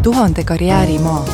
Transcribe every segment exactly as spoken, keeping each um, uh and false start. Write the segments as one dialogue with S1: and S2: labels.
S1: Tuhande karjäärimaa.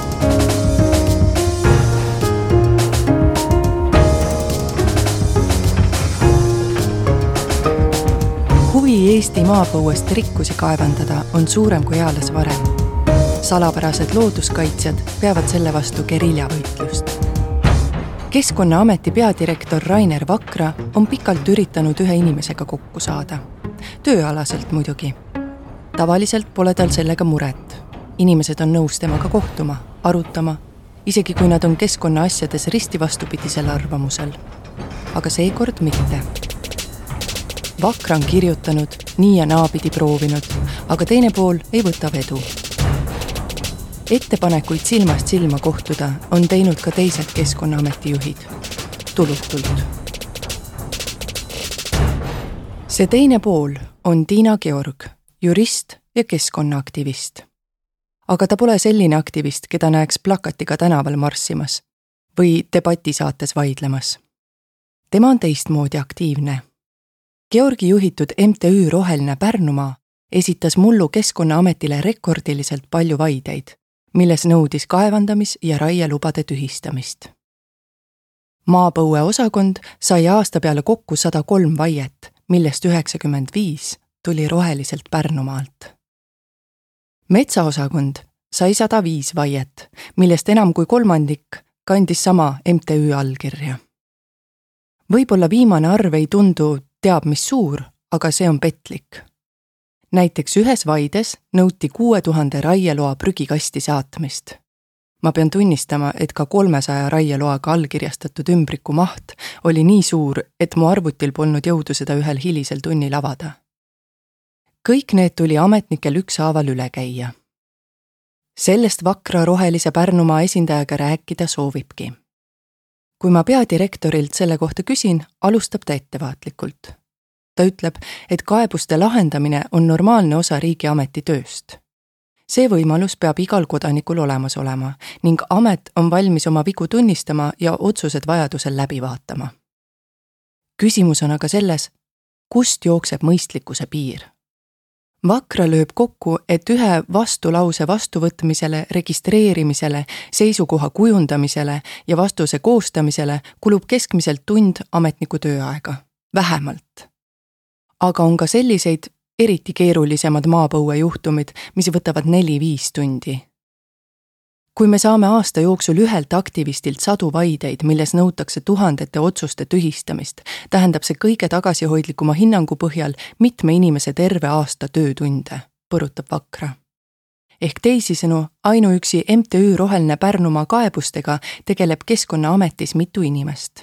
S1: Huvi Eesti maapõuest rikkusi kaevandada on suurem kui eales varem. Salapärased looduskaitsjad peavad selle vastu geriljavõitlust. Keskkonnaameti peadirektor Rainer Vakra on pikalt üritanud ühe inimesega kokku saada. Tööalaselt muidugi. Tavaliselt pole tal sellega muret. Inimesed on nõus temaga kohtuma, arutama, isegi kui nad on keskkonnaasjades risti vastupidisel arvamusel. Aga seekord mitte. Vakra on kirjutanud, nii ja naapidi proovinud, aga teine pool ei võta vedu. Ettepanekuid silmast silma kohtuda on teinud ka teised Keskkonnaameti juhid. Tulutult. See teine pool on Tiina Georg, jurist ja keskkonnaaktivist. Aga ta pole selline aktivist, keda näeks plakatiga tänaval marssimas või debatisaates vaidlemas. Tema on teistmoodi aktiivne. Georgi juhitud M T Ü Roheline Pärnumaa esitas mullu Keskkonnaametile rekordiliselt palju vaideid, milles nõudis kaevandamis- ja raielubade tühistamist. Maapõue osakond sai aasta peale kokku sada kolm vaiet, millest üheksakümmend viis tuli Roheliselt Pärnumaalt. Metsaosakond sai sada viis vaiet, millest enam kui kolmandik kandis sama M T Ü allkirja. Võib-olla viimane arv ei tundu teab mis suur, aga see on petlik. Näiteks ühes vaides nõuti kuue tuhande raieloa prügikasti saatmist. Ma pean tunnistama, et ka kolmesaja raieloaga allkirjastatud ümbriku maht oli nii suur, et mu arvutil polnud jõudu seda ühel hilisel tunnil avada. Kõik need tuli ametnikel ükshaaval üle käia. Sellest Vakra Rohelise Pärnumaa esindajaga rääkida soovibki. Kui ma peadirektorilt selle kohta küsin, alustab ta ettevaatlikult. Ta ütleb, et kaebuste lahendamine on normaalne osa riigiameti tööst. See võimalus peab igal kodanikul olemas olema ning amet on valmis oma vigu tunnistama ja otsused vajadusel läbi vaatama. Küsimus on aga selles, kust jookseb mõistlikkuse piir. Vakra lööb kokku, et ühe vastulause vastuvõtmisele, registreerimisele, seisukoha kujundamisele ja vastuse koostamisele kulub keskmiselt tund ametniku tööaega. Vähemalt. Aga on ka selliseid eriti keerulisemad maapõue juhtumid, mis võtavad neli-viis tundi. Kui me saame aasta jooksul ühelt aktivistilt sadu vaideid, milles nõutakse tuhandete otsuste tühistamist, tähendab see kõige tagasihoidlikuma hinnangu põhjal mitme inimese terve aasta töötunde, põrutab Vakra. Ehk teisisõnu, ainuüksi M T Ü Roheline Pärnumaa kaebustega tegeleb Keskkonnaametis mitu inimest.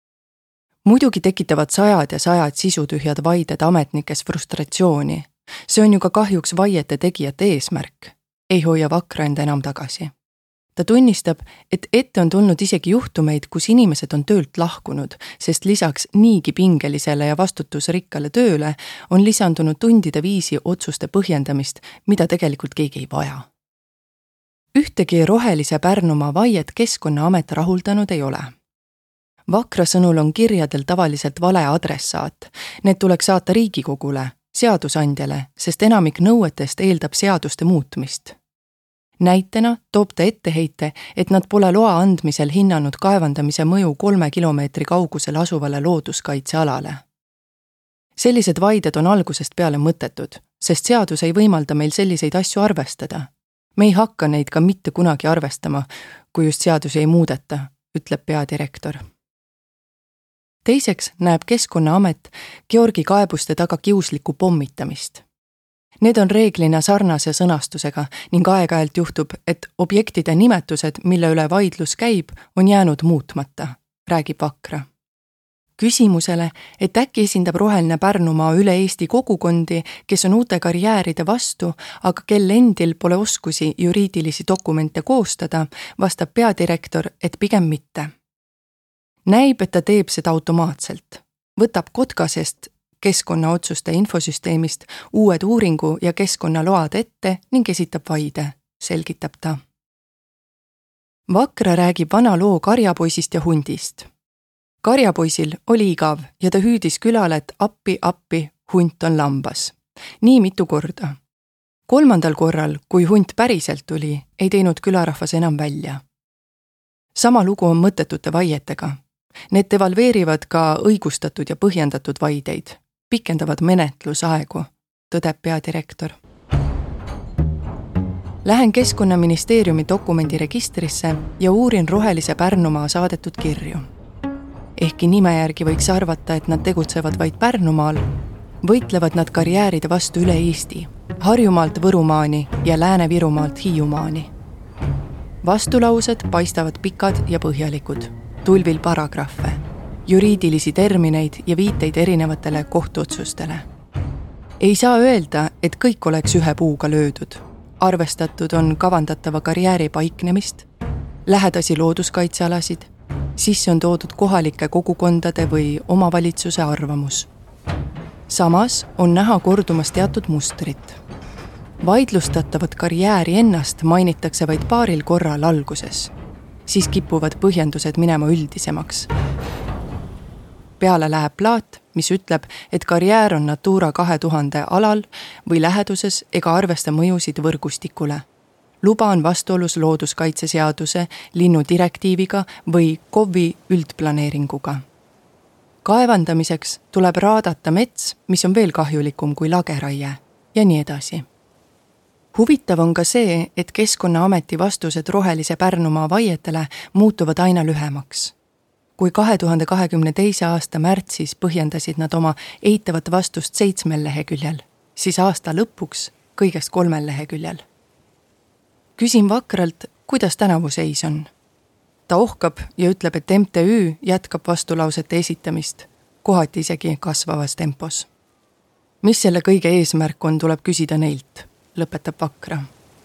S1: Muidugi tekitavad sajad ja sajad sisutühjad vaided ametnikes frustratsiooni. See on ju ka kahjuks vaiete tegijate eesmärk. Ei hoia Vakra enda enam tagasi. Ta tunnistab, et ette on tulnud isegi juhtumeid, kus inimesed on töölt lahkunud, sest lisaks niigi pingelisele ja vastutusrikkale tööle on lisandunud tundide viisi otsuste põhjendamist, mida tegelikult keegi ei vaja. Ühtegi Rohelise Pärnumaa vaiet Keskkonnaamet rahuldanud ei ole. Vakra sõnul on kirjadel tavaliselt vale adressaat. Need tuleks saata Riigikogule, seadusandjale, sest enamik nõuetest eeldab seaduste muutmist. Näitena toob ta etteheite, et nad pole loa andmisel hinnanud kaevandamise mõju kolme kilomeetri kaugusel asuvale looduskaitsealale. Sellised vaided on algusest peale mõttetud, sest seadus ei võimalda meil selliseid asju arvestada. Me ei hakka neid ka mitte kunagi arvestama, kui just seadusi ei muudeta, ütleb peadirektor. Teiseks näeb Keskkonnaamet Georgi kaebuste taga kiuslikku pommitamist. Need on reeglina sarnase sõnastusega ning aeg-ajalt juhtub, et objektide nimetused, mille üle vaidlus käib, on jäänud muutmata, räägib Vakra. Küsimusele, et äkki esindab Roheline Pärnumaa üle Eesti kogukondi, kes on uute karjääride vastu, aga kel endil pole oskusi juriidilisi dokumente koostada, vastab peadirektor, et pigem mitte. Näib, et ta teeb seda automaatselt. Võtab Kotkasest keskkonnaotsuste infosüsteemist uued uuringu ja keskkonnaload ette ning esitab vaide, selgitab ta. Vakra räägib vana loo karjapoisist ja hundist. Karjapoisil oli igav ja ta hüüdis külale, et appi, appi, hunt on lambas. Nii mitu korda. kolmandal korral, kui hunt päriselt tuli, ei teinud külarahvas enam välja. Sama lugu on mõttetute vaietega. Need devalveerivad ka õigustatud ja põhjendatud vaideid, pikendavad menetlusaegu, tõdeb peadirektor. Lähen Keskkonnaministeeriumi dokumendiregistrisse ja uurin Rohelise Pärnumaa saadetud kirju. Ehkki nime järgi võiks arvata, et nad tegutsevad vaid Pärnumaal, võitlevad nad karjääride vastu üle Eesti, Harjumaalt Võrumaani ja Lääne-Virumaalt Hiiumaani. Vastulaused paistavad pikad ja põhjalikud, tulvil paragrahve, juriidilisi termineid ja viiteid erinevatele kohtuotsustele. Ei saa öelda, et kõik oleks ühe puuga löödud. Arvestatud on kavandatava karjääri paiknemist, lähedasi looduskaitsealasid, sisse on toodud kohalike kogukondade või omavalitsuse arvamus. Samas on näha kordumas teatud mustrit. Vaidlustatavat karjääri ennast mainitakse vaid paaril korral alguses, siis kipuvad põhjendused minema üldisemaks. Peale läheb plaat, mis ütleb, et karjäär on Natura kahe tuhande alal või läheduses ega arvesta mõjusid võrgustikule. Luba on vastuolus looduskaitseseaduse, linnudirektiiviga või K O V-i üldplaneeringuga. Kaevandamiseks tuleb raadata mets, mis on veel kahjulikum kui lageraie ja nii edasi. Huvitav on ka see, et Keskkonnaameti vastused Rohelise Pärnumaa vaietele muutuvad aina lühemaks. Kui kahe tuhande kahekümne teise aasta märtsis põhjendasid nad oma eitavat vastust seitsmel leheküljel, siis aasta lõpuks kõigest kolmel leheküljel. Küsin vakralt, kuidas tänavu seis on. Ta ohkab ja ütleb, et M T Ü jätkab vastulausete esitamist, kohati isegi kasvavas tempos. Mis selle kõige eesmärk on, tuleb küsida neilt, lõpetab Vakra.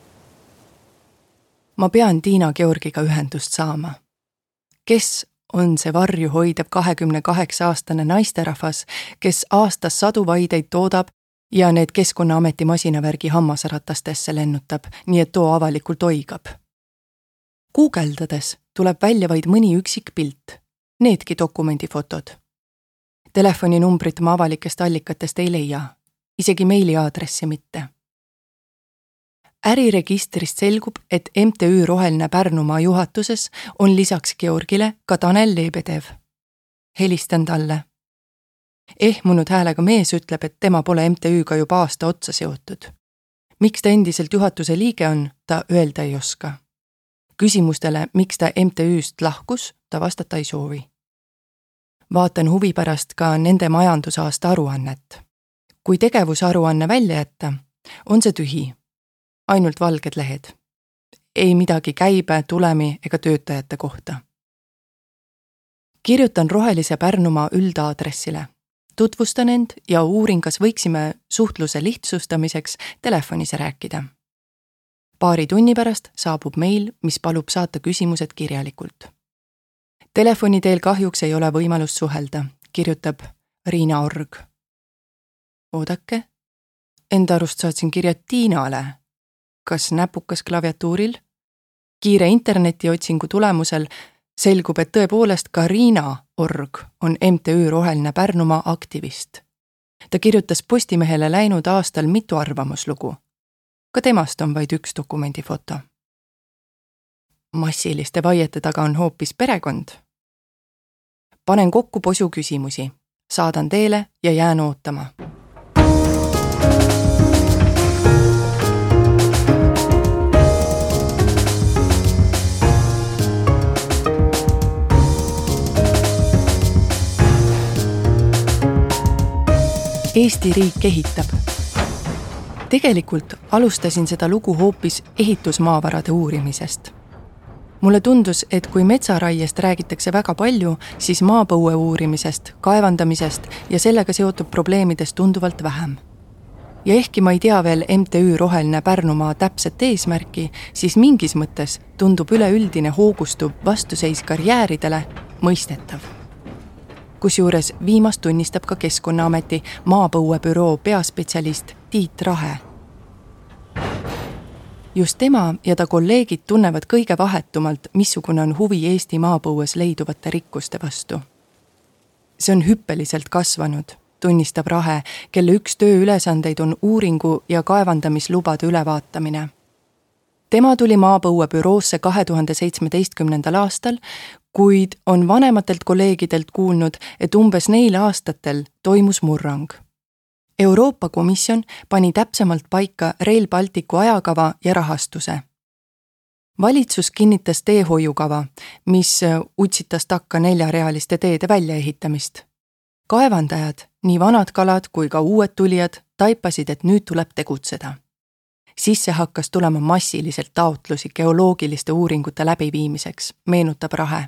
S1: Ma pean Tiina Georgiga ühendust saama. Kes on see varju hoidev kahekümne kaheksa aastane naisterahvas, kes aastas sadu vaideid toodab ja need Keskkonnaameti masinavärgi hammasratastesse lennutab, nii et too avalikult oigab. Guugeldades tuleb välja vaid mõni üksik pilt, needki dokumendifotod. Telefoninumbrit ma avalikest allikatest ei leia, isegi meiliaadressi mitte. Äriregistrist selgub, et M T Ü Roheline Pärnumaa juhatuses on lisaks Georgile ka Tanel Lebedev. Helistan talle. Ehmunud häälega mees ütleb, et tema pole M T Ü-ga juba aasta otsa seotud. Miks ta endiselt juhatuse liige on, ta öelda ei oska. Küsimustele, miks ta M T Ü-st lahkus, ta vastata ei soovi. Vaatan huvi pärast ka nende majandusaasta aruannet. Kui tegevusaruanne välja jätta, on see tühi. Ainult valged lehed. Ei midagi käibe, tulemi ega töötajate kohta. Kirjutan Rohelise Pärnumaa üldaadressile. Tutvustan end ja uurin, kas võiksime suhtluse lihtsustamiseks telefonis rääkida. Paari tunni pärast saabub meil, mis palub saata küsimused kirjalikult. Telefoni teel kahjuks ei ole võimalust suhelda, kirjutab Riina Org. Oodake, enda arust saatsin kirja Tiinale. Kas näpukas klaviatuuril? Kiire internetiotsingu tulemusel selgub, et tõepoolest ka Riina Org on M T Ü Roheline Pärnumaa aktivist. Ta kirjutas Postimehele läinud aastal mitu arvamuslugu. Ka temast on vaid üks dokumendifoto. Massiliste vaiete taga on hoopis perekond. Panen kokku posu küsimusi, saadan teele ja jään ootama. Eesti riik ehitab. Tegelikult alustasin seda lugu hoopis ehitusmaavarade uurimisest. Mulle tundus, et kui metsaraiest räägitakse väga palju, siis maapõue uurimisest, kaevandamisest ja sellega seotud probleemidest tunduvalt vähem. Ja ehkki ma ei tea veel M T Ü Roheline Pärnumaa täpset eesmärki, siis mingis mõttes tundub üleüldine hoogustuv vastuseis karjääridele mõistetav. Kusjuures viimast tunnistab ka Keskkonnaameti maapõuebüroo peaspetsialist Tiit Rahe. Just tema ja ta kolleegid tunnevad kõige vahetumalt, missugune on huvi Eesti maapõues leiduvate rikkuste vastu. See on hüppeliselt kasvanud tunnistab Rahe, kelle üks tööülesandeid on uuringu ja kaevandamislubade ülevaatamine. Tema tuli maapõuebüroosse kahe tuhande seitsmeteistkümnendal aastal, kuid on vanematelt kolleegidelt kuulnud, et umbes neil aastatel toimus murrang. Euroopa Komisjon pani täpsemalt paika Rail Balticu ajakava ja rahastuse. Valitsus kinnitas teehoiukava, mis utsitas takka neljarealiste teede väljaehitamist. Kaevandajad, nii vanad kalad kui ka uued tulijad, taipasid, et nüüd tuleb tegutseda. Sisse hakkas tulema massiliselt taotlusi geoloogiliste uuringute läbiviimiseks, meenutab Rahe.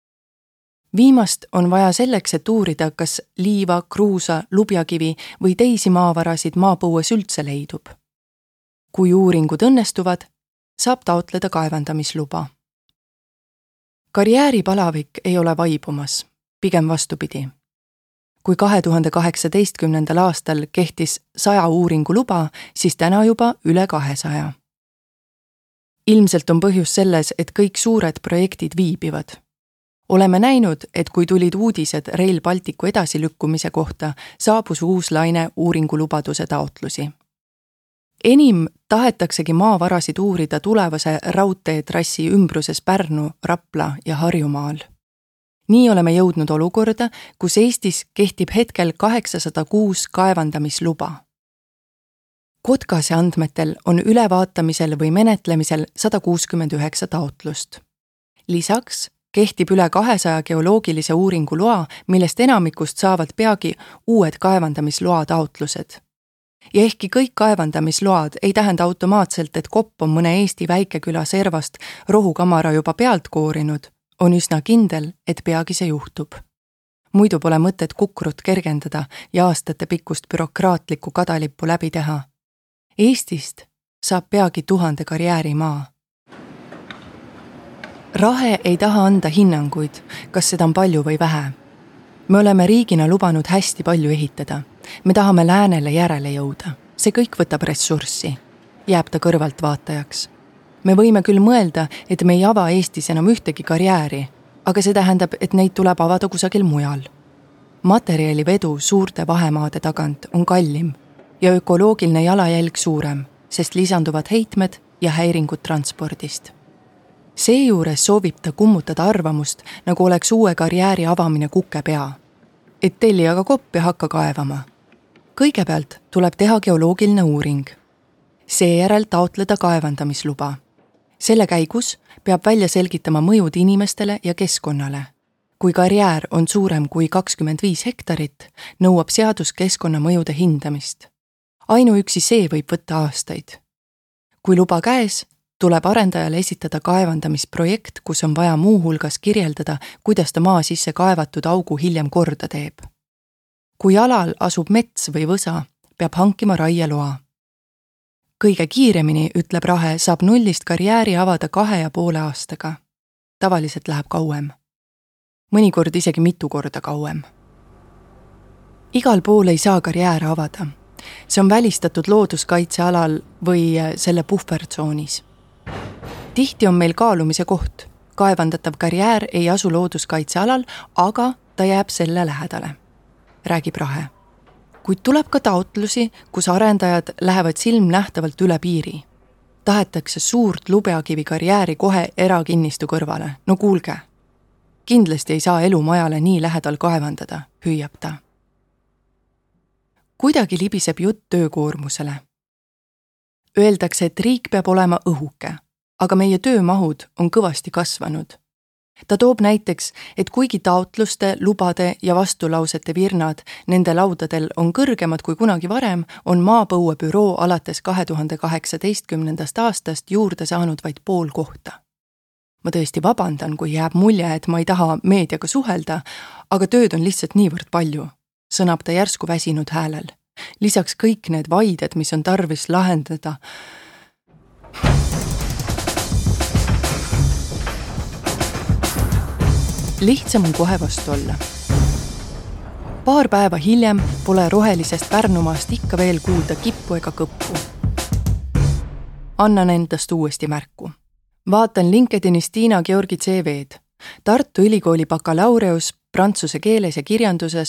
S1: Viimast on vaja selleks, et uurida, kas liiva, kruusa, lubjakivi või teisi maavarasid maapõues üldse leidub. Kui uuringud õnnestuvad, saab taotleda kaevandamisluba. Karjääripalavik ei ole vaibumas, pigem vastupidi. Kui kahe tuhande kaheksateistkümnendal aastal kehtis saja uuringu luba, siis täna juba üle kahesaja. Ilmselt on põhjus selles, et kõik suured projektid viibivad. Oleme näinud, et kui tulid uudised Rail Balticu edasilükkumise kohta, saabus uus laine uuringulubaduse taotlusi. Enim tahetaksegi maavarasid uurida tulevase raudteetrassi ümbruses Pärnu, Rapla ja Harjumaal. Nii oleme jõudnud olukorda, kus Eestis kehtib hetkel kaheksasada kuus kaevandamisluba. Kotkase andmetel on ülevaatamisel või menetlemisel sada kuuskümmend üheksa taotlust. Lisaks kehtib üle kahesaja geoloogilise uuringu loa, millest enamikust saavad peagi uued kaevandamisloa taotlused. Ja ehkki kõik kaevandamisload ei tähenda automaatselt, et kopp on mõne Eesti väikeküla servast rohukamara juba pealt koorinud, on üsna kindel, et peagi see juhtub. Muidu pole mõtet kukrut kergendada ja aastate pikkust bürokraatlikku kadalippu läbi teha. Eestist saab peagi tuhande karjäärimaa. Rahe ei taha anda hinnanguid, kas seda on palju või vähe. Me oleme riigina lubanud hästi palju ehitada. Me tahame läänele järele jõuda. See kõik võtab ressurssi. Jääb ta kõrvalt vaatajaks. Me võime küll mõelda, et me ei ava Eestis enam ühtegi karjääri, aga see tähendab, et neid tuleb avada kusagil mujal. Materjalivedu suurte vahemaade tagant on kallim ja ökoloogiline jalajälg suurem, sest lisanduvad heitmed ja häiringud transpordist. Seejuures soovib ta kummutada arvamust, nagu oleks uue karjääri avamine kukepea. Et telli aga koppi hakka kaevama. Kõigepealt tuleb teha geoloogiline uuring. Seejärel taotleda kaevandamisluba. Selle käigus peab välja selgitama mõjud inimestele ja keskkonnale. Kui karjäär on suurem kui kakskümmend viis hektarit, nõuab seadus keskkonnamõjude hindamist. Ainuüksi see võib võtta aastaid. Kui luba käes, tuleb arendajale esitada kaevandamisprojekt, kus on vaja muu hulgas kirjeldada, kuidas ta maa sisse kaevatud augu hiljem korda teeb. Kui alal asub mets või võsa, peab hankima raieloa. Kõige kiiremini, ütleb Rahe, saab nullist karjääri avada kahe ja poole aastaga. Tavaliselt läheb kauem. Mõnikord isegi mitu korda kauem. Igal pool ei saa karjääre avada. See on välistatud looduskaitsealal või selle puhvertsoonis. Tihti on meil kaalumise koht. Kaevandatav karjäär ei asu looduskaitsealal, aga ta jääb selle lähedale, räägib Rahe. Kuid tuleb ka taotlusi, kus arendajad lähevad silmnähtavalt üle piiri. Tahetakse suurt lubjakivi karjääri kohe erakinnistu kõrvale. No kuulge, kindlasti ei saa elumajale nii lähedal kaevandada, hüüab ta. Kuidagi libiseb jutt töökoormusele. Öeldakse, et riik peab olema õhuke, aga meie töömahud on kõvasti kasvanud. Ta toob näiteks, et kuigi taotluste, lubade ja vastulausete virnad nende laudadel on kõrgemad kui kunagi varem, on maapõuebüroo alates kahe tuhande kaheksateistkümnendast aastast juurde saanud vaid pool kohta. Ma tõesti vabandan, kui jääb mulje, et ma ei taha meediaga suhelda, aga tööd on lihtsalt niivõrd palju, sõnab ta järsku väsinud häälel. Lisaks kõik need vaided, mis on tarvis lahendada. Lihtsam on kohe vastu olla. Paar päeva hiljem pole rohelisest Pärnumaast ikka veel kuulda kippu ega kõppu. Annan endast uuesti märku. Vaatan LinkedInis Tiina Georgi C V-d. Tartu Ülikooli bakalaureus prantsuse keeles ja kirjanduses,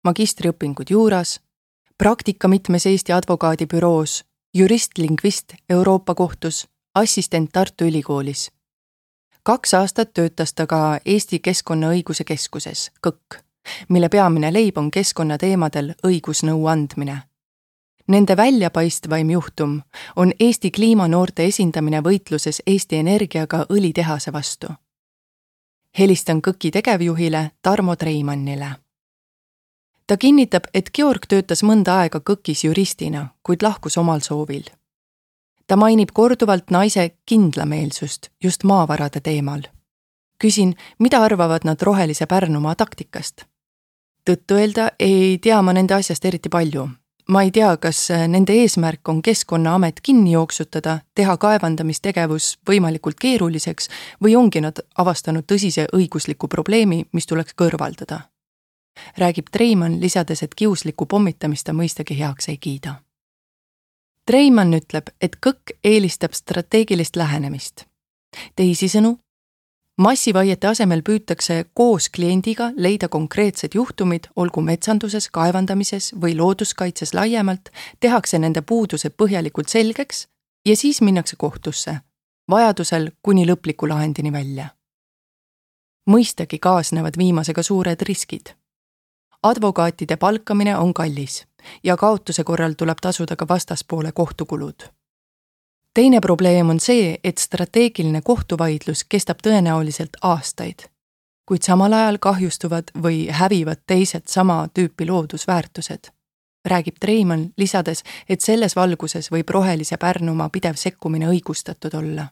S1: magistriõpingud juuras, praktika mitmes Eesti advokaadibüroos, jurist-lingvist Euroopa kohtus, assistent Tartu Ülikoolis. Kaks aastat töötas ta ka Eesti Keskkonnaõiguse Keskuses, KÕ K, mille peamine leib on keskkonnateemadel õigusnõu andmine. Nende väljapaistvaim juhtum on Eesti kliimanoorte esindamine võitluses Eesti Energiaga õlitehase vastu. Helistan KÕ K-i tegevjuhile Tarmo Treimannile. Ta kinnitab, et Georg töötas mõnda aega KÕ K-is juristina, kuid lahkus omal soovil. Ta mainib korduvalt naise kindlameelsust just maavarade teemal. Küsin, mida arvavad nad rohelise Pärnumaa taktikast? Tõttu öelda ei tea ma nende asjast eriti palju. Ma ei tea, kas nende eesmärk on Keskkonnaamet kinni jooksutada, teha kaevandamistegevus võimalikult keeruliseks või ongi nad avastanud tõsise õigusliku probleemi, mis tuleks kõrvaldada. Räägib Treimann, lisades, et kiuslikku pommitamist ta mõistagi heaks ei kiida. Treimann ütleb, et KÕ K eelistab strateegilist lähenemist. Teisisõnu, massivaiete asemel püütakse koos kliendiga leida konkreetsed juhtumid, olgu metsanduses, kaevandamises või looduskaitses laiemalt, tehakse nende puudused põhjalikult selgeks ja siis minnakse kohtusse, vajadusel kuni lõpliku lahendini välja. Mõistagi kaasnevad viimasega suured riskid. Advokaatide palkamine on kallis ja kaotuse korral tuleb tasuda ka vastaspoole kohtukulud. Teine probleem on see, et strateegiline kohtuvaidlus kestab tõenäoliselt aastaid, kuid samal ajal kahjustuvad või hävivad teised sama tüüpi loodusväärtused. Räägib Treimann, lisades, et selles valguses võib rohelise Pärnumaa pidev sekkumine õigustatud olla.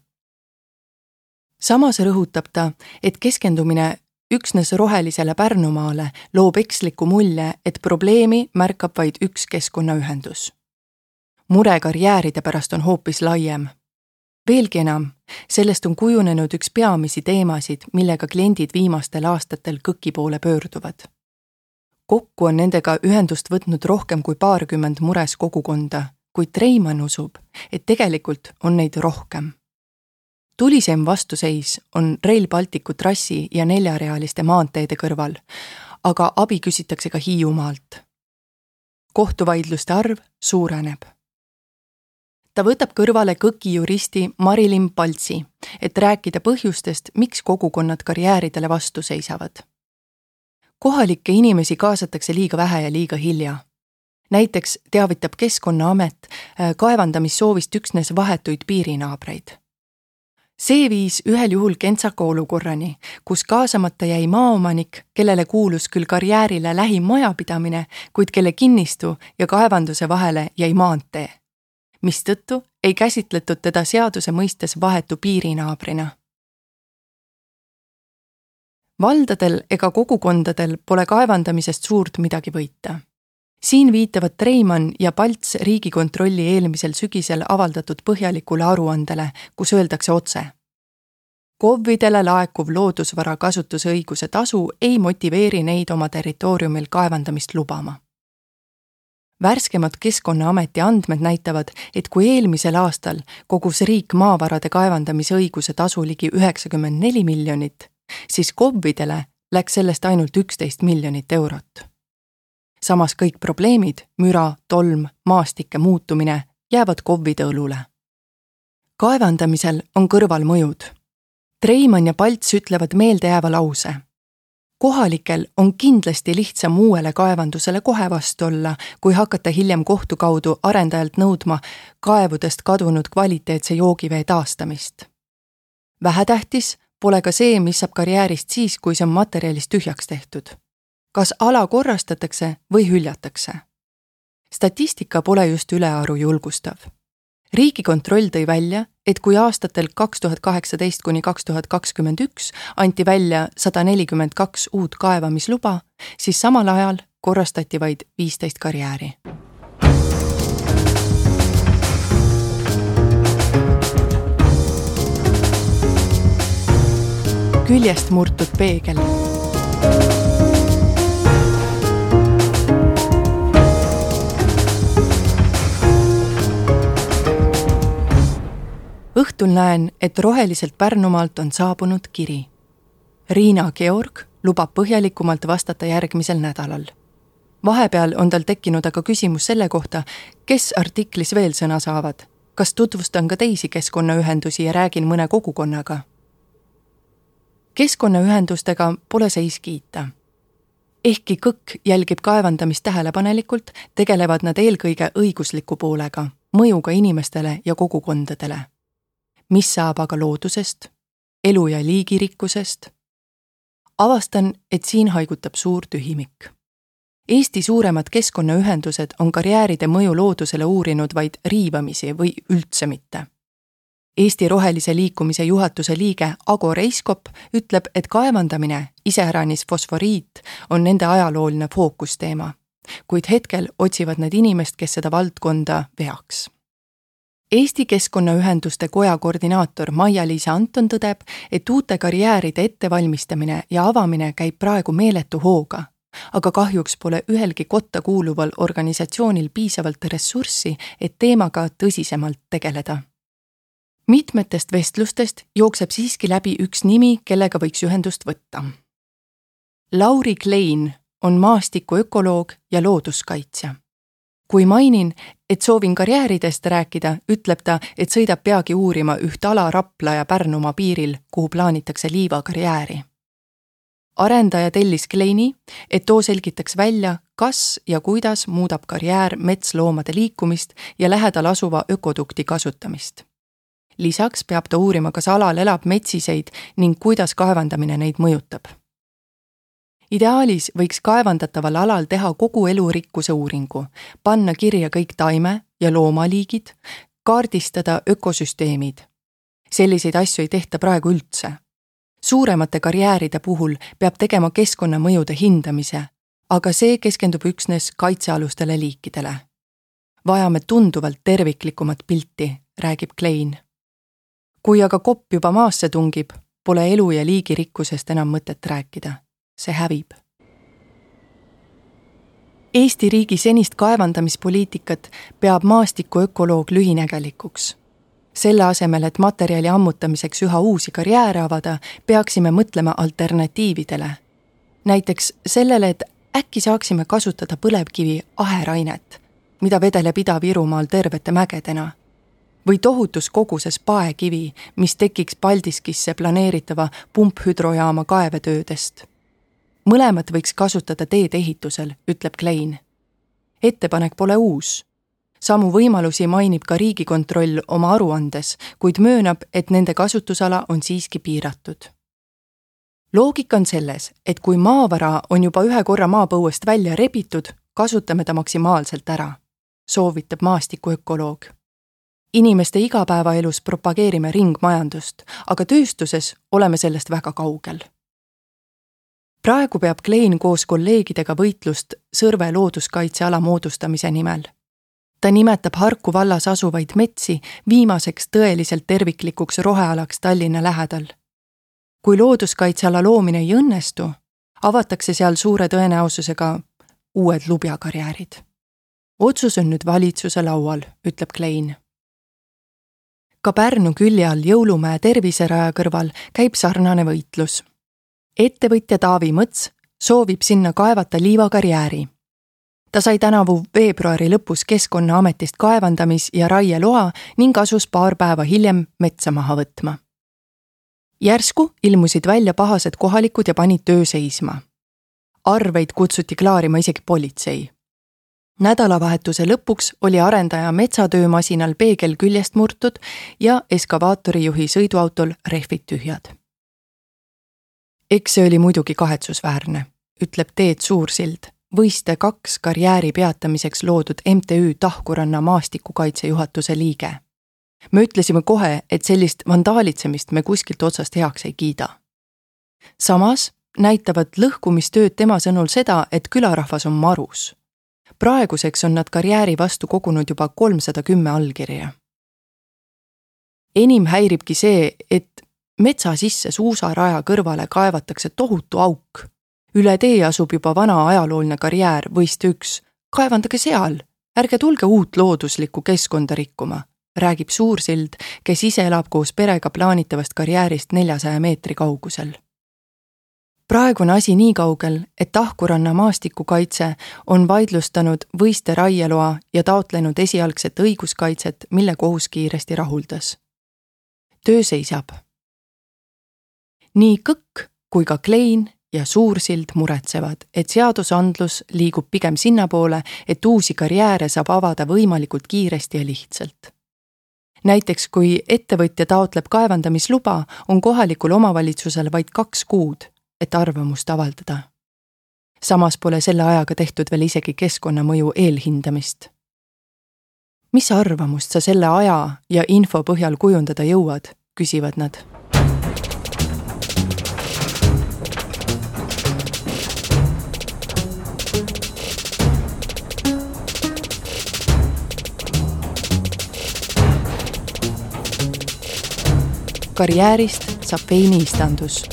S1: Samas rõhutab ta, et keskendumine üksnes rohelisele Pärnumaale loob eksliku mulje, et probleemi märkab vaid üks keskkonnaühendus. Mure karjääride pärast on hoopis laiem. Veelgi enam, sellest on kujunenud üks peamisi teemasid, millega kliendid viimastel aastatel KÕ K-i poole pöörduvad. Kokku on nendega ühendust võtnud rohkem kui paarkümmend mures kogukonda, kuid Treimann usub, et tegelikult on neid rohkem. Tulisem vastuseis on Rail Balticu trassi ja neljarealiste maanteede kõrval, aga abi küsitakse ka Hiiumaalt. Kohtuvaidluste arv suureneb. Ta võtab kõrvale KÕ K-i juristi Marilyn Paltsi, et rääkida põhjustest, miks kogukonnad karjääridele vastu seisavad. Kohalikke inimesi kaasatakse liiga vähe ja liiga hilja. Näiteks teavitab Keskkonnaamet kaevandamissoovist üksnes vahetuid piirinaabreid. See viis ühel juhul kentsaka olukorrani, kus kaasamata jäi maaomanik, kellele kuulus küll karjäärile lähim majapidamine, kuid kelle kinnistu ja kaevanduse vahele jäi maantee, mistõttu ei käsitletud teda seaduse mõistes vahetu piirinaabrina. Valdadel ega kogukondadel pole kaevandamisest suurt midagi võita. Siin viitavad Treimann ja Palts Riigikontrolli eelmisel sügisel avaldatud põhjalikule aruandele, kus öeldakse otse. K O V-idele laekuv loodusvara kasutusõiguse tasu ei motiveeri neid oma territooriumil kaevandamist lubama. Värskemad Keskkonnaameti andmed näitavad, et kui eelmisel aastal kogus riik maavarade kaevandamise õiguse tasu ligi üheksakümmend neli miljonit, siis K O V-idele läks sellest ainult üksteist miljonit eurot. Samas kõik probleemid, müra, tolm, maastike muutumine jäävad K O V-ide õlule. Kaevandamisel on kõrvalmõjud. Treimann ja Palts ütlevad meeldejääva lause. Kohalikel on kindlasti lihtsam uuele kaevandusele kohe vastu olla, kui hakata hiljem kohtu kaudu arendajalt nõudma kaevudest kadunud kvaliteetse joogivee taastamist. Vähetähtis pole ka see, mis saab karjäärist siis, kui see on materjalist tühjaks tehtud. Kas ala korrastatakse või hüljatakse? Statistika pole just ülearu julgustav. Riigikontroll tõi välja, et kui aastatel kaks tuhat kaheksateist kuni kaks tuhat kakskümmend üks anti välja sada nelikümmend kaks uut kaevamisluba, siis samal ajal korrastati vaid viisteist karjääri. Küljest murtud peegel. Õhtul näen, et roheliselt Pärnumaalt on saabunud kiri. Riina Georg lubab põhjalikumalt vastata järgmisel nädalal. Vahepeal on tal tekkinud aga küsimus selle kohta, kes artiklis veel sõna saavad. Kas tutvustan ka teisi keskkonnaühendusi ja räägin mõne kogukonnaga? Keskkonnaühendustega pole seis kiita. Ehkki kõkk jälgib kaevandamist tähelepanelikult, tegelevad nad eelkõige õigusliku poolega, mõjuga inimestele ja kogukondadele. Mis saab aga loodusest, elu- ja liigirikkusest? Avastan, et siin haigutab suur tühimik. Eesti suuremad keskkonnaühendused on karjääride mõju loodusele uurinud vaid riivamisi või üldse mitte. Eesti Rohelise liikumise juhatuse liige Ago Reiskop ütleb, et kaevandamine, iseäranis fosforiit, on nende ajalooline fookusteema, kuid hetkel otsivad need inimest, kes seda valdkonda veaks. Eesti Keskkonnaühenduste koja koordinaator Maia-Liisa Anton tõdeb, et uute karjääride ettevalmistamine ja avamine käib praegu meeletu hooga, aga kahjuks pole ühelgi kotta kuuluval organisatsioonil piisavalt ressurssi, et teemaga tõsisemalt tegeleda. Mitmetest vestlustest jookseb siiski läbi üks nimi, kellega võiks ühendust võtta. Lauri Klein on maastikuökoloog ja looduskaitsja. Kui mainin, et soovin karjääridest rääkida, ütleb ta, et sõidab peagi uurima üht ala Rapla ja Pärnumaa piiril, kuhu plaanitakse liivakarjääri. Arendaja tellis Kleini, et too selgitaks välja, kas ja kuidas muudab karjäär metsloomade liikumist ja lähedal asuva ökodukti kasutamist. Lisaks peab ta uurima, kas alal elab metsiseid ning kuidas kaevandamine neid mõjutab. Ideaalis võiks kaevandataval alal teha kogu elurikkuse uuringu, panna kirja kõik taime- ja loomaliigid, kaardistada ökosüsteemid. Selliseid asju ei tehta praegu üldse. Suuremate karjääride puhul peab tegema keskkonnamõjude hindamise, aga see keskendub üksnes kaitsealustele liikidele. Vajame tunduvalt terviklikumat pilti, räägib Klein. Kui aga kopp juba maasse tungib, pole elu- ja liigirikkusest enam mõtet rääkida. See hävib. Eesti riigi senist kaevandamispoliitikat peab maastikuökoloog lühinägelikuks. Selle asemel, et materjali ammutamiseks üha uusi karjääre avada, peaksime mõtlema alternatiividele. Näiteks sellele, et äkki saaksime kasutada põlevkivi aherainet, mida vedeleb Ida-Virumaal tervete mägedena, või tohutus koguses paekivi, mis tekiks Paldiskisse planeeritava pumphüdrojaama kaevetöödest. Mõlemat võiks kasutada teede ehitusel, ütleb Klein. Ettepanek pole uus. Samu võimalusi mainib ka Riigikontroll oma aruandes, kuid möönab, et nende kasutusala on siiski piiratud. Loogika on selles, et kui maavara on juba ühe korra maapõuest välja rebitud, kasutame ta maksimaalselt ära, soovitab maastikuökoloog. Inimeste igapäevaelus propageerime ringmajandust, aga tööstuses oleme sellest väga kaugel. Praegu peab Klein koos kolleegidega võitlust Sõrve looduskaitseala moodustamise nimel. Ta nimetab Harku vallas asuvaid metsi viimaseks tõeliselt terviklikuks rohealaks Tallinna lähedal. Kui looduskaitseala loomine ei õnnestu, avatakse seal suure tõenäosusega uued lubjakarjäärid. Otsus on nüüd valitsuse laual, ütleb Klein. Ka Pärnu külje all Jõulumäe terviseraja kõrval käib sarnane võitlus. Ettevõtja Taavi Mõts soovib sinna kaevata liivakarjääri. Ta sai tänavu veebruari lõpus Keskkonnaametist kaevandamis- ja raieloa ning asus paar päeva hiljem metsa maha võtma. Järsku ilmusid välja pahased kohalikud ja panid töö seisma. Arveid kutsuti klaarima isegi politsei. Nädalavahetuse lõpuks oli arendaja metsatöömasinal peegel küljest murtud ja eskavaatorijuhi sõiduautol rehvid tühjad. Eks see oli muidugi kahetsusväärne, ütleb Teet Suursild, Võiste kaks karjääri peatamiseks loodud M T Ü Tahkuranna maastikukaitsejuhatuse liige. Me ütlesime kohe, et sellist vandaalitsemist me kuskilt otsast heaks ei kiida. Samas näitavad lõhkumistööd tema sõnul seda, et külarahvas on marus. Praeguseks on nad karjääri vastu kogunud juba kolmsada kümme allkirja. Enim häiribki see, et metsa sisse suusaraja kõrvale kaevatakse tohutu auk. Üle tee asub juba vana ajalooline karjäär Võiste üks. Kaevandage seal, ärge tulge uut looduslikku keskkonda rikkuma, räägib Suursild, kes ise elab koos perega plaanitavast karjäärist neljasaja meetri kaugusel. praegu on asi nii kaugel, et Tahkuranna maastikukaitse on vaidlustanud võiste raieloa ja taotlenud esialgset õiguskaitset, mille kohus kiiresti rahuldas. Töö seisab. Nii Kõkk kui ka Klein ja Suursild muretsevad, et seadusandlus liigub pigem sinnapoole, et uusi karjääre saab avada võimalikult kiiresti ja lihtsalt. Näiteks kui ettevõtja taotleb kaevandamisluba, on kohalikul omavalitsusel vaid kaks kuud, et arvamust avaldada. Samas pole selle ajaga tehtud veel isegi keskkonnamõju eelhindamist. Mis arvamust sa selle aja ja info põhjal kujundada jõuad, küsivad nad. Karjäärist saab veiniistandus.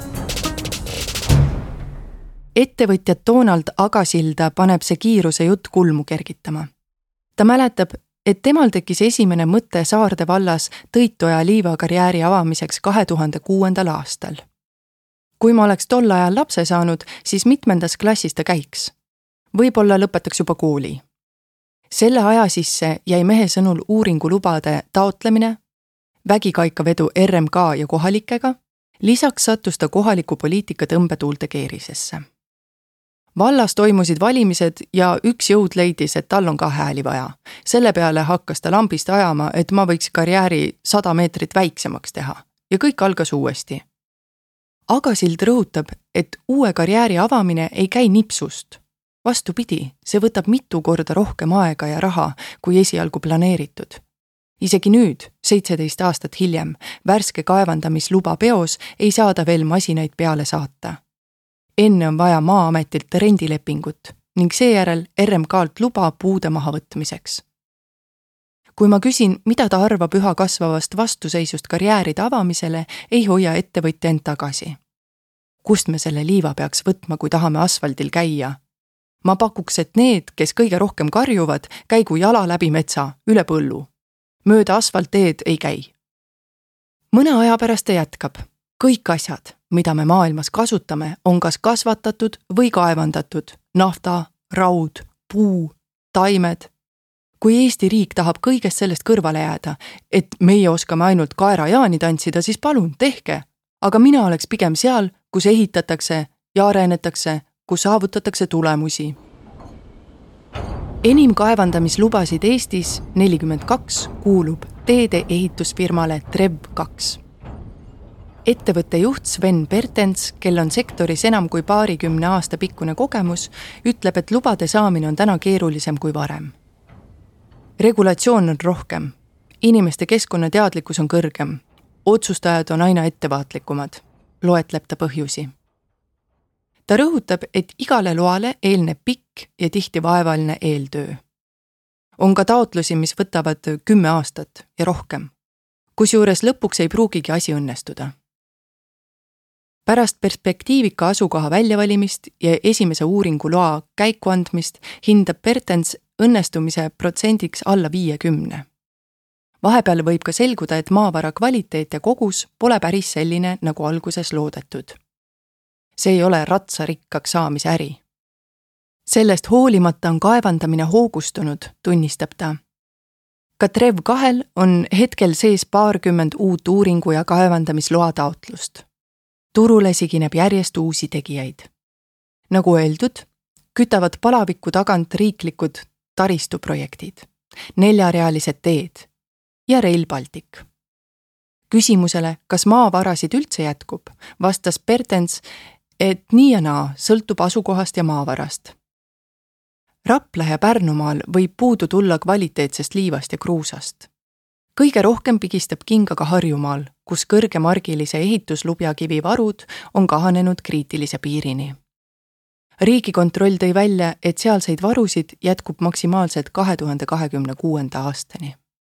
S1: Ettevõtjat Donald Agasilda paneb see kiiruse jutt kulmu kergitama. Ta mäletab, et temal tekkis esimene mõte Saarde vallas Tõitoja liivakarjääri avamiseks kahe tuhande kuuendal aastal. Kui ma oleks tol ajal lapse saanud, siis mitmendas klassis ta käiks. Võib-olla lõpetaks juba kooli. Selle aja sisse jäi mehe sõnul uuringulubade taotlemine, vägikaikavedu R M K ja kohalikega, lisaks sattus ta kohaliku poliitika tõmbetuulte keerisesse. Vallas toimusid valimised ja üks jõud leidis, et tal on ka hääli vaja. Selle peale hakkas ta lambist ajama, et ma võiks karjääri sada meetrit väiksemaks teha ja kõik algas uuesti. Agasild rõhutab, et uue karjääri avamine ei käi nipsust. Vastupidi, see võtab mitu korda rohkem aega ja raha, kui esialgu planeeritud. Isegi nüüd, seitseteist aastat hiljem, värske kaevandamisluba peos ei saada veel masinaid peale saata. Enne on vaja Maa-ametilt rendilepingut ning seejärel R M K-lt luba puude maha võtmiseks. Kui ma küsin, mida ta arvab üha kasvavast vastuseisust karjääride avamisele, ei hoia ettevõtja end tagasi. Kust me selle liiva peaks võtma, kui tahame asfaldil käia? Ma pakuks, et need, kes kõige rohkem karjuvad, käigu jala läbi metsa, üle põllu. Mööda asfaltteed ei käi. Mõne aja pärast ta jätkab. Kõik asjad, mida me maailmas kasutame, on kas kasvatatud või kaevandatud. Nafta, raud, puu, taimed. Kui Eesti riik tahab kõigest sellest kõrvale jääda, et meie oskame ainult kaerajaani tantsida, siis palun, tehke. Aga mina oleks pigem seal, kus ehitatakse ja arenetakse, kus saavutatakse tulemusi. Enim kaevandamislubasid Eestis nelikümmend kaks kuulub teede ehitusfirmale Trev kaks. Ettevõtte juht Sven Pertens, kel on sektoris enam kui paarikümne aasta pikkune kogemus, ütleb, et lubade saamine on täna keerulisem kui varem. Regulatsioon on rohkem, inimeste keskkonnateadlikkus on kõrgem, otsustajad on aina ettevaatlikumad, loetleb ta põhjusi. Ta rõhutab, et igale loale eelneb pikk ja tihti vaevaline eeltöö. On ka taotlusi, mis võtavad kümme aastat ja rohkem, kusjuures lõpuks ei pruugigi asi õnnestuda. Pärast perspektiivika asukoha väljavalimist ja esimese uuringu loa käiku andmist hindab Pertens õnnestumise protsendiks alla viiekümne. Vahepeal võib ka selguda, et maavara kvaliteet ja kogus pole päris selline, nagu alguses loodetud. See ei ole ratsarikkaks saamise äri. Sellest hoolimata on kaevandamine hoogustunud, tunnistab ta. Ka Trev kahel on hetkel sees paarkümmend uut uuringu ja kaevandamisloa taotlust. Turule sigineb järjest uusi tegijaid. Nagu öeldud, kütavad palaviku tagant riiklikud taristuprojektid, neljarealised teed ja Rail Baltic. Küsimusele, kas maavarasid üldse jätkub, vastas Pertens, et nii ja naa sõltub asukohast ja maavarast. Rapla ja Pärnumaal võib puudu tulla kvaliteetsest liivast ja kruusast. Kõige rohkem pigistab kinga ka Harjumaal, kus kõrgemargilise ehituslubjakivi varud on kahanenud kriitilise piirini. Riigikontroll tõi välja, et sealseid varusid jätkub maksimaalselt kahe tuhande kahekümne kuuenda aastani.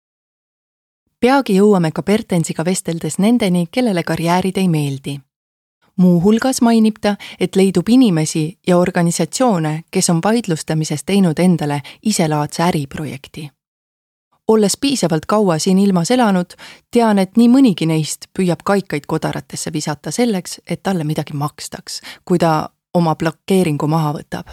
S1: Peagi jõuame ka Pertensiga vesteldes nendeni, kellele karjäärid ei meeldi. Muu hulgas mainib ta, et leidub inimesi ja organisatsioone, kes on vaidlustamises teinud endale iselaadse äriprojekti. Olles piisavalt kaua siin ilmas elanud, tean, et nii mõnigi neist püüab kaikaid kodaratesse visata selleks, et talle midagi makstaks, kui ta oma blokeeringu maha võtab.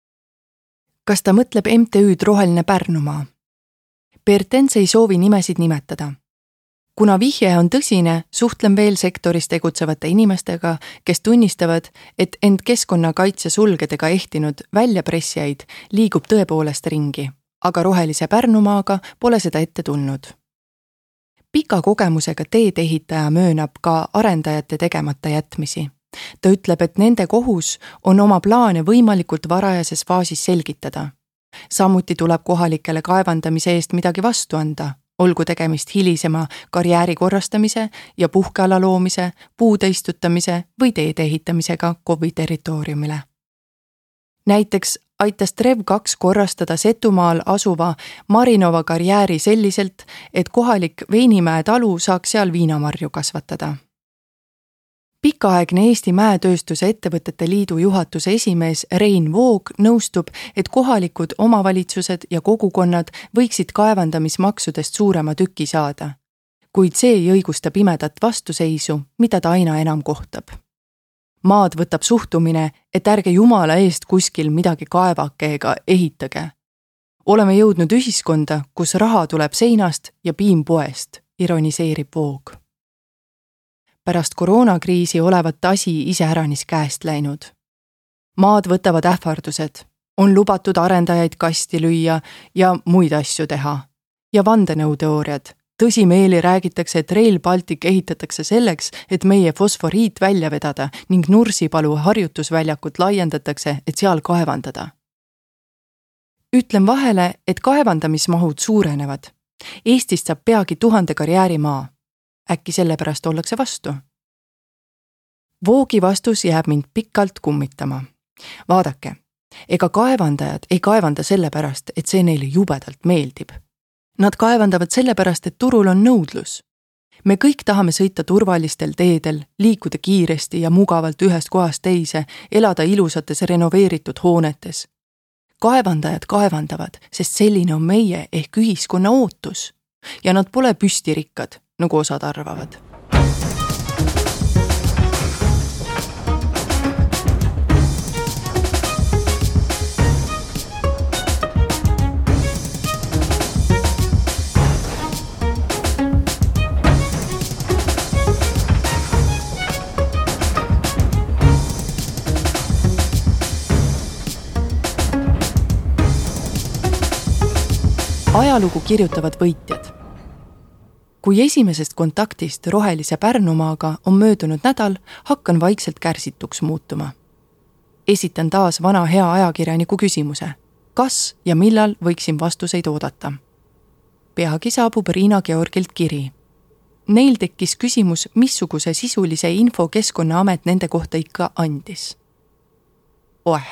S1: Kas ta mõtleb M T Ü'd Roheline Pärnumaa? Bertens ei soovi nimesid nimetada. Kuna vihje on tõsine, suhtlen veel sektoris tegutsevate inimestega, kes tunnistavad, et end keskkonnakaitse sulgedega ehtinud väljapressijaid liigub tõepoolest ringi, aga Rohelise Pärnumaaga pole seda ette tulnud. Pika kogemusega teedehitaja möönab ka arendajate tegemata jätmisi. Ta ütleb, et nende kohus on oma plaane võimalikult varajases faasis selgitada. Samuti tuleb kohalikele kaevandamise eest midagi vastu anda, olgu tegemist hilisema karjääri korrastamise ja puhkeala loomise, puude istutamise või teede ehitamisega K O V I territooriumile. Näiteks aitas Trev kaks korrastada Setumaal asuva Marinova karjääri selliselt, et kohalik Veinimäe talu saaks seal viinamarju kasvatada. Pikaaegne Eesti Mäetööstuse ettevõtete liidu juhatuse esimees Rein Voog nõustub, et kohalikud omavalitsused ja kogukonnad võiksid kaevandamismaksudest suurema tüki saada, kuid see ei õigusta pimedat vastuseisu, mida ta aina enam kohtab. Maad võtab suhtumine, et ärge jumala eest kuskil midagi kaevake ega ehitage. Oleme jõudnud ühiskonda, kus raha tuleb seinast ja piim poest, ironiseerib Voog. Pärast koroonakriisi olevat asi iseäranis käest läinud. Maad võtavad ähvardused, on lubatud arendajaid kasti lüüa ja muid asju teha. Ja vandenõuteooriad. Tõsimeeli räägitakse, et Rail Baltic ehitatakse selleks, et meie fosforiit välja vedada ning Nursipalu harjutusväljakut laiendatakse, et seal kaevandada. Ütlen vahele, et kaevandamismahud suurenevad. Eestist saab peagi tuhande karjäärimaa. Äkki sellepärast ollakse vastu? Voogi vastus jääb mind pikalt kummitama. Vaadake, ega kaevandajad ei kaevanda sellepärast, et see neile jubedalt meeldib. Nad kaevandavad sellepärast, et turul on nõudlus. Me kõik tahame sõita turvalistel teedel, liikuda kiiresti ja mugavalt ühest kohast teise, elada ilusates renoveeritud hoonetes. Kaevandajad kaevandavad, sest selline on meie ehk ühiskonna ootus. Ja nad pole püstirikkad, nagu osad arvavad. Ajalugu kirjutavad võitjad. Kui esimesest kontaktist Rohelise Pärnumaaga on möödunud nädal, hakkan vaikselt kärsituks muutuma. Esitan taas vana hea ajakirjaniku küsimuse. Kas ja millal võiksin vastuseid oodata? Peagi saabub Riina Georgilt kiri. Neil tekkis küsimus, missuguse sisulise info Keskkonnaamet nende kohta ikka andis. Oeh.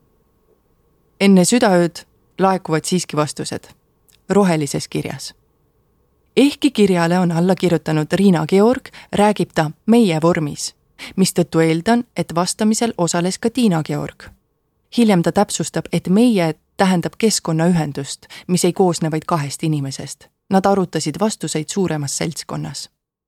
S1: Enne südaööd laekuvad siiski vastused. Rohelises kirjas. Ehkki kirjale on alla kirjutanud Riina Georg, räägib ta meie vormis, mistõttu eeldan, et vastamisel osales ka Tiina Georg. Hiljem ta täpsustab, et meie tähendab keskkonnaühendust, mis ei koosne vaid kahest inimesest. Nad arutasid vastuseid suuremas seltskonnas.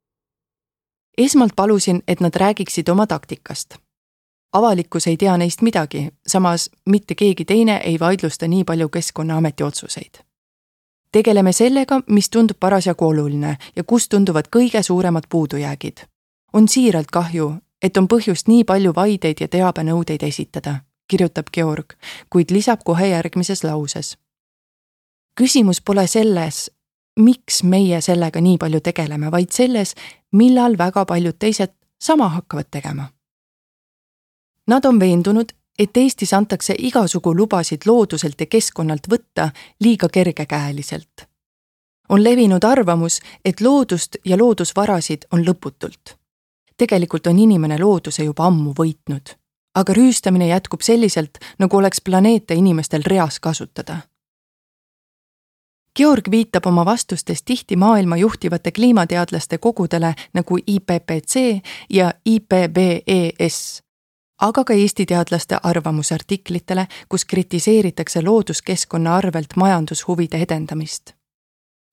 S1: Esmalt palusin, et nad räägiksid oma taktikast. Avalikkus ei tea neist midagi, samas mitte keegi teine ei vaidlusta nii palju Keskkonnaameti otsuseid. Tegeleme sellega, mis tundub parasjagu oluline ja kus tunduvad kõige suuremad puudujäägid. On siiralt kahju, et on põhjust nii palju vaideid ja teabenõudeid esitada, kirjutab Georg, kuid lisab kohe järgmises lauses. Küsimus pole selles, miks meie sellega nii palju tegeleme, vaid selles, millal väga paljud teised sama hakkavad tegema. Nad on veendunud, et Eestis antakse igasugu lubasid looduselt ja keskkonnalt võtta liiga kergekäeliselt. On levinud arvamus, et loodust ja loodusvarasid on lõputult. Tegelikult on inimene looduse juba ammu võitnud, aga rüüstamine jätkub selliselt, nagu oleks planeete inimestel reas kasutada. Georg viitab oma vastustes tihti maailma juhtivate kliimateadlaste kogudele nagu I P C C ja I P B E S, aga ka Eesti teadlaste arvamusartiklitele, kus kritiseeritakse looduskeskkonna arvelt majandushuvide edendamist.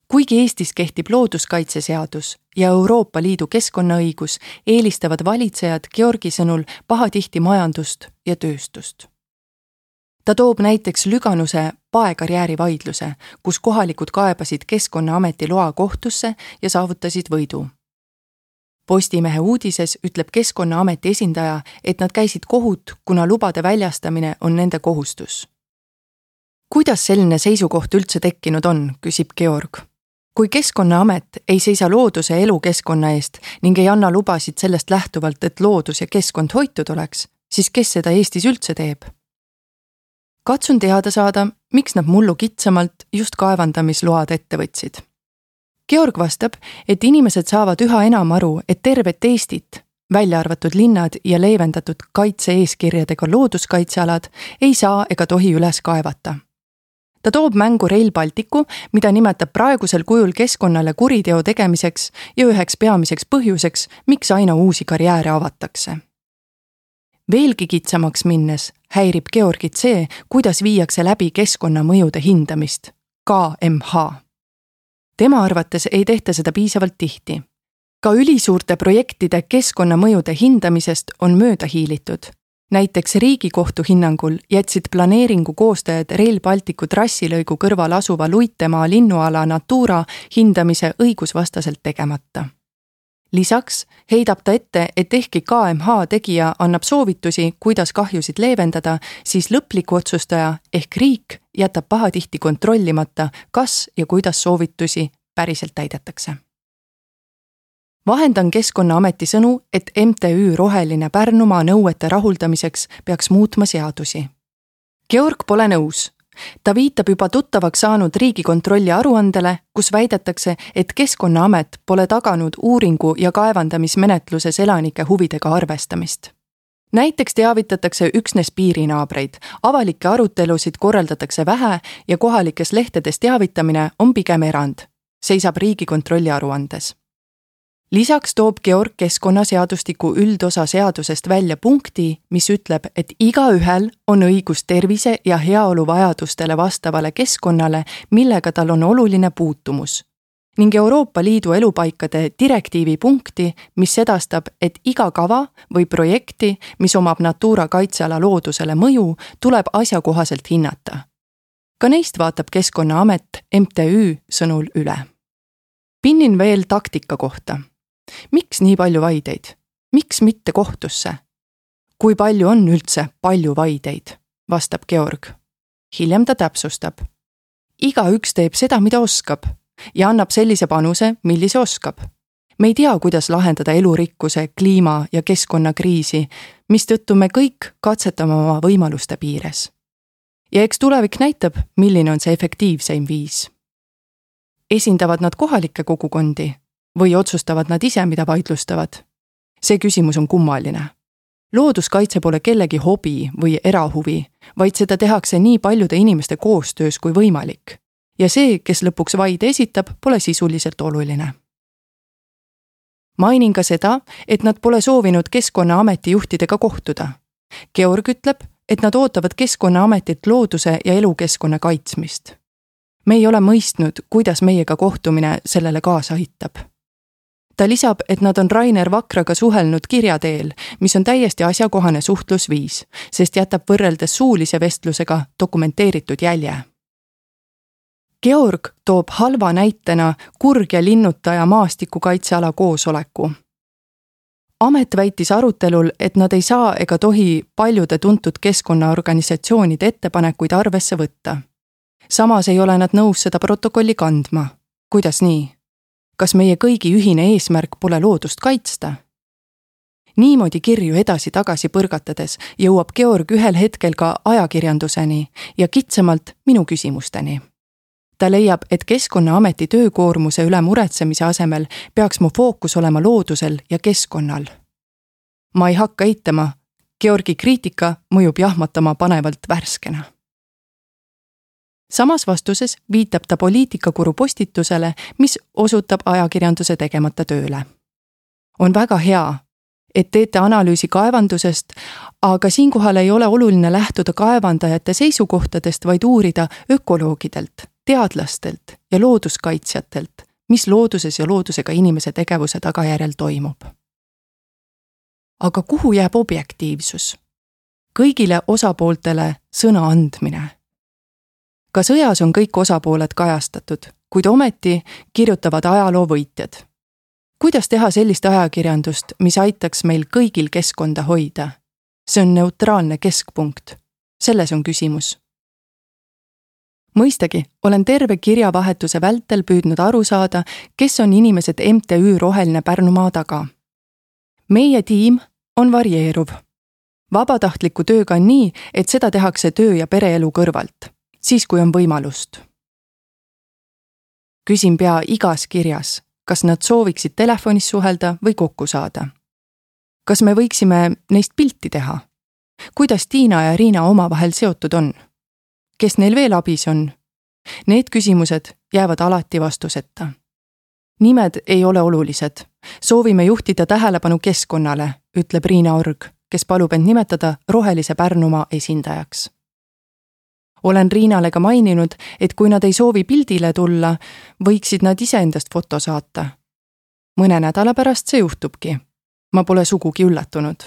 S1: kuigi Eestis kehtib looduskaitseseadus ja Euroopa Liidu keskkonnaõigus, eelistavad valitsejad Georgi sõnul pahatihti majandust ja tööstust. Ta toob näiteks Lüganuse paekarjääri vaidluse, kus kohalikud kaebasid Keskkonnaameti loa kohtusse ja saavutasid võidu. Postimehe uudises ütleb Keskkonnaameti esindaja, et nad käisid kohut, kuna lubade väljastamine on nende kohustus. Kuidas selline seisukoht üldse tekkinud on, küsib Georg. Kui Keskkonnaamet ei seisa looduse elukeskkonna eest ning ei anna lubasid sellest lähtuvalt, et loodus ja keskkond hoitud oleks, siis kes seda Eestis üldse teeb? Katsun teada saada, miks nad mullu kitsamalt just kaevandamisload ette võtsid. Georg vastab, et inimesed saavad üha enam aru, et tervet Eestit, välja arvatud linnad ja leevendatud kaitse-eeskirjadega looduskaitsealad, ei saa ega tohi üles kaevata. Ta toob mängu Rail Balticu, mida nimetab praegusel kujul keskkonnale kuriteo tegemiseks ja üheks peamiseks põhjuseks, miks aina uusi karjääre avatakse. Veelgi kitsamaks minnes häirib Georgit see, kuidas viiakse läbi keskkonnamõjude hindamist, K M H. Tema arvates ei tehta seda piisavalt tihti. Ka ülisuurte projektide keskkonnamõjude hindamisest on mööda hiilitud. Näiteks Riigikohtu hinnangul jätsid planeeringu koostajad Rail Balticu trassilõigu kõrval asuva Luitemaa linnuala Natura hindamise õigusvastaselt tegemata. Lisaks heidab ta ette, et ehkki K M H tegija annab soovitusi, kuidas kahjusid leevendada, siis lõplik otsustaja ehk riik jätab pahatihti kontrollimata, kas ja kuidas soovitusi päriselt täidetakse. Vahendan Keskkonnaameti sõnu, et M T Ü Roheline Pärnumaa nõuete rahuldamiseks peaks muutma seadusi. Georg pole nõus. Ta viitab juba tuttavaks saanud Riigikontrolli aruandele, kus väidetakse, et Keskkonnaamet pole taganud uuringu ja kaevandamismenetluses elanike huvidega arvestamist. Näiteks teavitatakse üksnes piirinaabreid, avalikke arutelusid korraldatakse vähe ja kohalikes lehtedes teavitamine on pigem erand, seisab Riigikontrolli aruandes. Lisaks toob Georg keskkonnaseadustiku üldosa seadusest välja punkti, mis ütleb, et igaühel on õigus tervise ja heaolu vajadustele vastavale keskkonnale, millega tal on oluline puutumus. Ning Euroopa Liidu elupaikade direktiivi punkti, mis sedastab, et iga kava või projekti, mis omab Natura kaitseala loodusele mõju, tuleb asjakohaselt hinnata. Ka neist vaatab Keskkonnaamet M T Ü sõnul üle. Pinnin veel taktika kohta. Miks nii palju vaideid? Miks mitte kohtusse? Kui palju on üldse palju vaideid? Vastab Georg. Hiljem ta täpsustab. Igaüks teeb seda, mida oskab ja annab sellise panuse, millise oskab. Me ei tea, kuidas lahendada elurikkuse, kliima ja keskkonnakriisi, mistõttu me kõik katsetame oma võimaluste piires. Ja eks tulevik näitab, milline on see efektiivseim viis. Esindavad nad kohalikke kogukondi või otsustavad nad ise, mida vaidlustavad? See küsimus on kummaline. Looduskaitse pole kellegi hobi või erahuvi, vaid seda tehakse nii paljude inimeste koostöös kui võimalik. Ja see, kes lõpuks vaide esitab, pole sisuliselt oluline. Mainin ka seda, et nad pole soovinud Keskkonnaameti juhtidega kohtuda. Georg ütleb, et nad ootavad Keskkonnaametit looduse ja elukeskkonna kaitsmist. Me ei ole mõistnud, kuidas meiega kohtumine sellele kaasa aitab. Ta lisab, et nad on Rainer Vakraga suhelnud kirja teel, mis on täiesti asjakohane suhtlusviis, sest jätab võrreldes suulise vestlusega dokumenteeritud jälje. Georg toob halva näitena kurg- ja linnutaja maastikukaitseala koosoleku. Amet väitis arutelul, et nad ei saa ega tohi paljude tuntud keskkonnaorganisatsioonide ettepanekuid arvesse võtta. Samas ei ole nad nõus seda protokolli kandma. Kuidas nii? Kas meie kõigi ühine eesmärk pole loodust kaitsta? Niimoodi kirju edasi-tagasi põrgatades jõuab Georg ühel hetkel ka ajakirjanduseni ja kitsamalt minu küsimusteni. Ta leiab, et Keskkonnaameti töökoormuse üle muretsemise asemel peaks mu fookus olema loodusel ja keskkonnal. Ma ei hakka eitama, Georgi kriitika mõjub jahmatama panevalt värskena. Samas vastuses viitab ta poliitikakuru postitusele, mis osutab ajakirjanduse tegemata tööle. On väga hea, et teete analüüsi kaevandusest, aga siinkohal ei ole oluline lähtuda kaevandajate seisukohtadest, vaid uurida ökoloogidelt, teadlastelt ja looduskaitsjatelt, mis looduses ja loodusega inimese tegevuse tagajärjel toimub. Aga kuhu jääb objektiivsus? Kõigile osapooltele sõna andmine. Ka sõjas on kõik osapooled kajastatud, kuid ometi kirjutavad ajaloo võitjad. Kuidas teha sellist ajakirjandust, mis aitaks meil kõigil keskkonda hoida? See on neutraalne keskpunkt. Selles on küsimus. Mõistagi, olen terve kirjavahetuse vältel püüdnud aru saada, kes on inimesed M T Ü Roheline Pärnumaa taga. Meie tiim on varieeruv. Vabatahtliku tööga on nii, et seda tehakse töö- ja pereelu kõrvalt, siis kui on võimalust. Küsin pea igas kirjas, kas nad sooviksid telefonis suhelda või kokku saada. Kas me võiksime neist pilti teha? Kuidas Tiina ja Riina omavahel seotud on? Kes neil veel abis on? Need küsimused jäävad alati vastuseta. Nimed ei ole olulised. Soovime juhtida tähelepanu keskkonnale, ütleb Riina Org, kes palub end nimetada Rohelise Pärnumaa esindajaks. Olen Riinale ka maininud, et kui nad ei soovi pildile tulla, võiksid nad ise endast foto saata. Mõne nädala pärast see juhtubki. Ma pole sugugi üllatunud.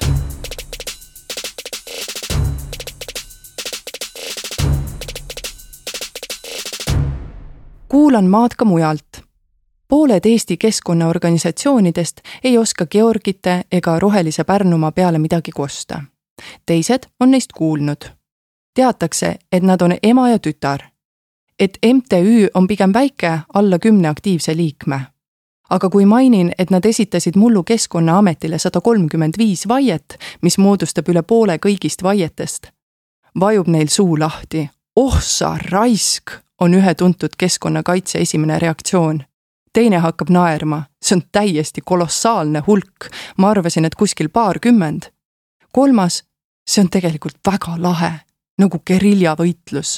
S1: Kuulan maad ka mujalt. Pooled Eesti keskkonnaorganisatsioonidest ei oska Georgite ega Rohelise Pärnumaa peale midagi kosta. Teised on neist kuulnud. Teatakse, et nad on ema ja tütar. Et M T Ü on pigem väike alla kümne aktiivse liikme. Aga kui mainin, et nad esitasid mullu Keskkonnaametile sada kolmkümmend viis vaiet, mis moodustab üle poole kõigist vaietest, vajub neil suu lahti. Oh sa raisk, on ühe tuntud keskkonnakaitse esimene reaktsioon. Teine hakkab naerma, see on täiesti kolossaalne hulk, ma arvasin, et kuskil paar kümmend. Kolmas, see on tegelikult väga lahe, nagu geriljavõitlus.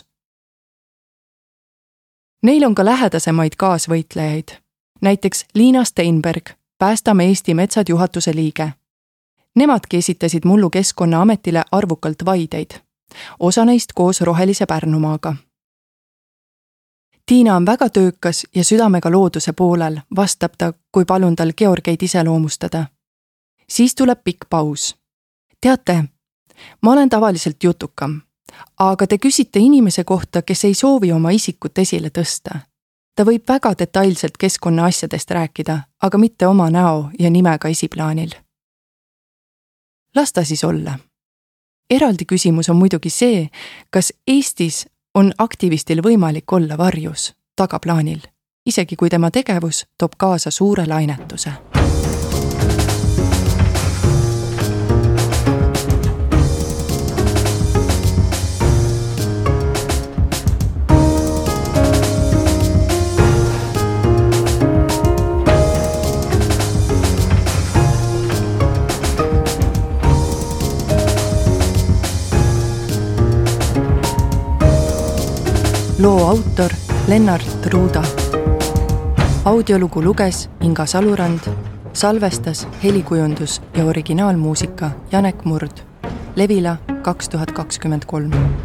S1: Neil on ka lähedasemaid kaasvõitlejaid, näiteks Liina Steinberg, Päästame Eesti Metsad juhatuse liige. Nemadki esitasid mullu Keskkonnaametile arvukalt vaideid, osa neist koos Rohelise Pärnumaaga. Tiina on väga töökas ja südamega looduse poolel, vastab ta, kui palun tal Georgeid iseloomustada. Siis tuleb pikk paus. Teate, ma olen tavaliselt jutukam, aga te küsite inimese kohta, kes ei soovi oma isikut esile tõsta. Ta võib väga detailselt keskkonna asjadest rääkida, aga mitte oma näo ja nimega esiplaanil. Las ta siis olla. Eraldi küsimus on muidugi see, kas Eestis on aktivistil võimalik olla varjus, tagaplaanil, isegi kui tema tegevus toob kaasa suure lainetuse. Loo autor Lennart Ruuda. Audiolugu luges Inga Salurand, salvestas helikujundus ja originaalmuusika Janek Murd. Levila kaks tuhat kakskümmend kolm.